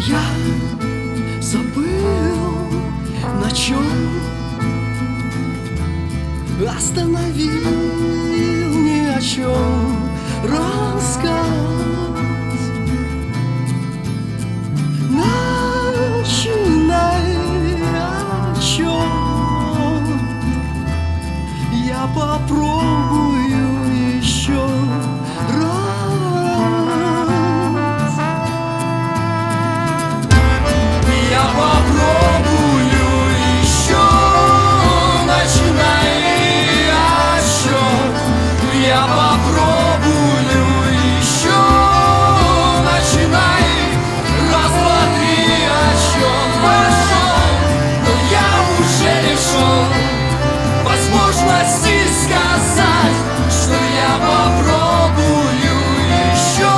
Я забыл, на чем остановил ни о чем рассказ. Начинай о чем, я попробую еще раз. Я попробую еще, начинай о чем. Я попробую еще, начинай. Раз, два, три, о чем пошел, но я уже лишен возможности сказать, что я попробую еще.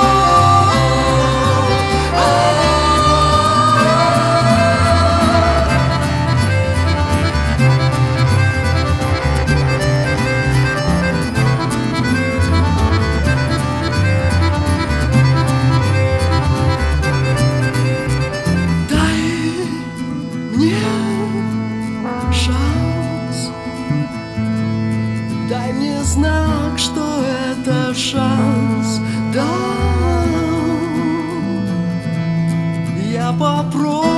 Дай мне шанс, дай мне знак, что это шанс. Да, я попробую